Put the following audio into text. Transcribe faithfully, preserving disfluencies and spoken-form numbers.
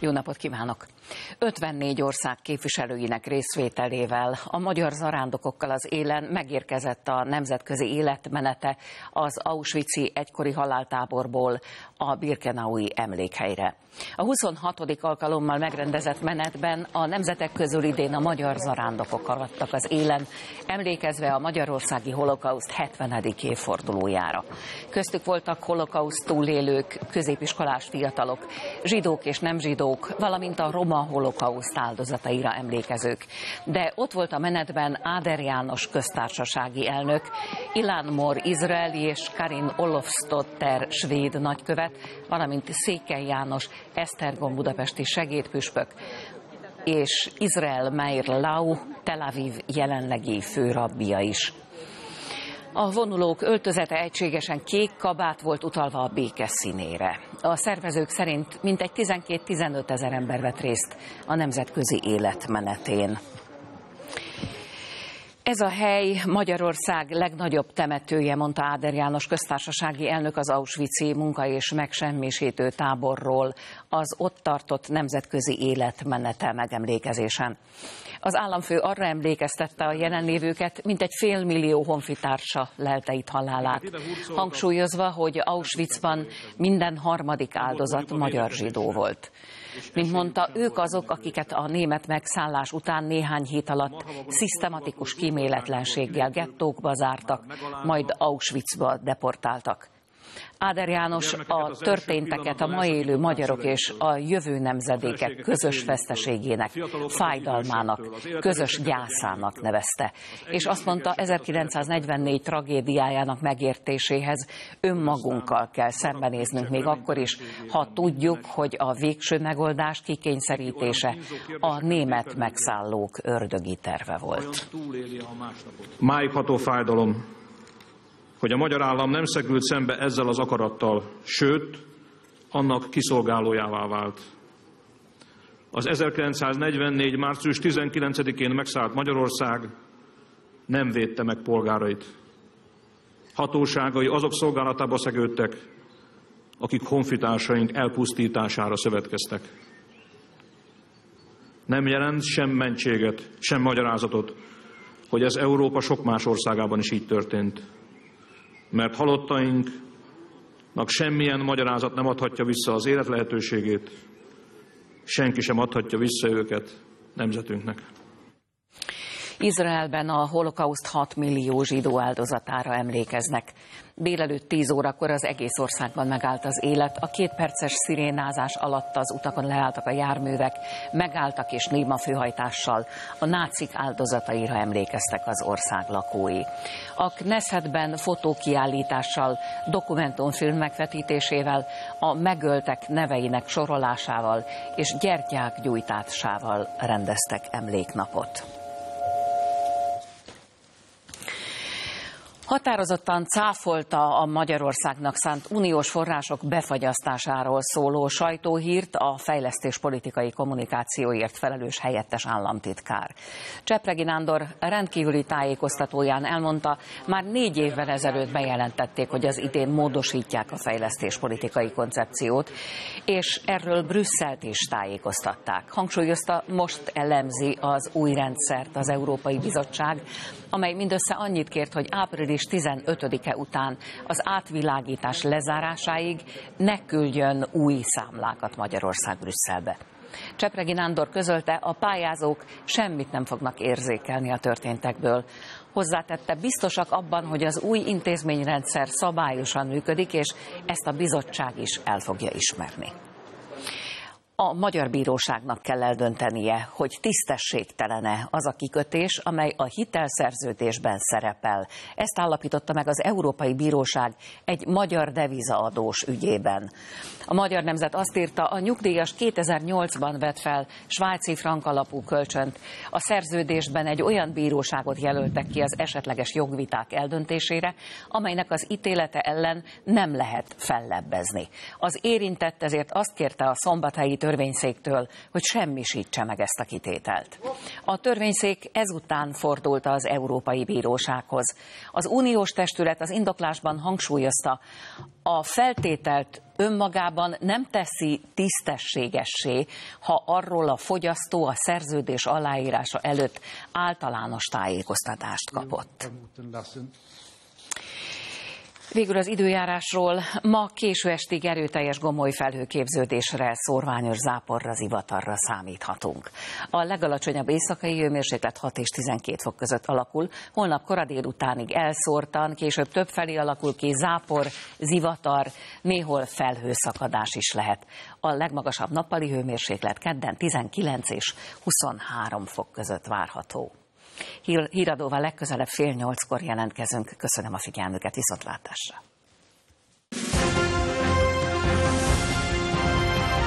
Jó napot kívánok! ötvennégy ország képviselőinek részvételével, a magyar zarándokokkal az élen megérkezett a nemzetközi életmenete az auschwitzi egykori haláltáborból a birkenaui emlékhelyre. A huszonhatodik alkalommal megrendezett menetben a nemzetek közül idén a magyar zarándokok arattak az élen, emlékezve a magyarországi holokauszt hetvenedik évfordulójára. Köztük voltak holokauszt túlélők, középiskolás fiatalok, zsidók és nem zsidók, valamint a roma holokauszt áldozataira emlékezők. De ott volt a menetben Áder János köztársasági elnök, Ilan Mor izraeli és Karin Olofsdotter svéd nagykövet, valamint Székely János Esztergom budapesti segédpüspök, és Izrael Meir Lau, Tel Aviv jelenlegi főrabbija is. A vonulók öltözete egységesen kék kabát volt utalva a béke színére. A szervezők szerint mintegy tizenkét-tizenöt ezer ember vett részt a nemzetközi életmenetén. Ez a hely Magyarország legnagyobb temetője, mondta Áder János köztársasági elnök az auschwitzi munka- és megsemmisítő táborról az ott tartott nemzetközi életmenete megemlékezésen. Az államfő arra emlékeztette a jelenlévőket, mintegy félmillió honfitársa lelte itt halálát, hangsúlyozva, hogy Auschwitzban minden harmadik áldozat magyar zsidó volt. Mint mondta, ők azok, akiket a német megszállás után néhány hét alatt szisztematikus kíméletlenséggel gettókba zártak, majd Auschwitzba deportáltak. Áder János a történteket a ma élő magyarok és a jövő nemzedékek közös veszteségének, fájdalmának, közös gyászának nevezte. És azt mondta, ezerkilencszáznegyvennégy tragédiájának megértéséhez önmagunkkal kell szembenéznünk még akkor is, ha tudjuk, hogy a végső megoldás kikényszerítése a német megszállók ördögi terve volt. Máig ható fájdalom, hogy a magyar állam nem szegült szembe ezzel az akarattal, sőt, annak kiszolgálójává vált. Az ezerkilencszáznegyvennégy. március tizenkilencedikén megszállt Magyarország nem védte meg polgárait. Hatóságai azok szolgálatába szegődtek, akik honfitársaink elpusztítására szövetkeztek. Nem jelent sem mentséget, sem magyarázatot, hogy ez Európa sok más országában is így történt. Mert halottainknak semmilyen magyarázat nem adhatja vissza az élet lehetőségét, senki sem adhatja vissza őket nemzetünknek. Izraelben a holokauszt hat millió zsidó áldozatára emlékeznek. Délelőtt tíz órakor az egész országban megállt az élet, a két perces szirénázás alatt az utakon leálltak a járművek, megálltak és néma főhajtással a nácik áldozataira emlékeztek az ország lakói. A Knessetben fotókiállítással, dokumentumfilm megvetítésével, a megöltek neveinek sorolásával és gyertyák gyújtásával rendeztek emléknapot. Határozottan cáfolta a Magyarországnak szánt uniós források befagyasztásáról szóló sajtóhírt a fejlesztéspolitikai kommunikációért felelős helyettes államtitkár. Csepregi Nándor rendkívüli tájékoztatóján elmondta, már négy évvel ezelőtt bejelentették, hogy az idén módosítják a fejlesztéspolitikai koncepciót, és erről Brüsszelt is tájékoztatták. Hangsúlyozta, most elemzi az új rendszert az Európai Bizottság, amely mindössze annyit kért, hogy április tizenötödike után az átvilágítás lezárásáig ne küldjön új számlákat Magyarország Brüsszelbe. Csepregi Nándor közölte, a pályázók semmit nem fognak érzékelni a történtekből. Hozzátette, biztosak abban, hogy az új intézményrendszer szabályosan működik, és ezt a bizottság is el fogja ismerni. A magyar bíróságnak kell eldöntenie, hogy tisztességtelene az a kikötés, amely a hitelszerződésben szerepel. Ezt állapította meg az Európai Bíróság egy magyar devizaadós ügyében. A Magyar Nemzet azt írta, a nyugdíjas kétezer-nyolcban vett fel svájci frank alapú kölcsönt. A szerződésben egy olyan bíróságot jelöltek ki az esetleges jogviták eldöntésére, amelynek az ítélete ellen nem lehet fellebbezni. Az érintett ezért azt kérte a szombathelyi törvényszéktől, hogy semmisítse meg ezt a kitételt. A törvényszék ezután fordult az Európai Bírósághoz. Az uniós testület az indoklásban hangsúlyozta, a feltételt önmagában nem teszi tisztességessé, ha arról a fogyasztó a szerződés aláírása előtt általános tájékoztatást kapott. Végül az időjárásról. Ma késő estig erőteljes gomoly felhőképződésre, szórványos záporra, zivatarra számíthatunk. A legalacsonyabb éjszakai hőmérséklet hat és tizenkét fok között alakul, holnap kora délutánig elszórtan, később többfelé alakul ki zápor, zivatar, néhol felhőszakadás is lehet. A legmagasabb nappali hőmérséklet kedden tizenkilenc és huszonhárom fok között várható. Híradóval legközelebb fél nyolckor jelentkezünk. Köszönöm a figyelmüket, viszontlátásra!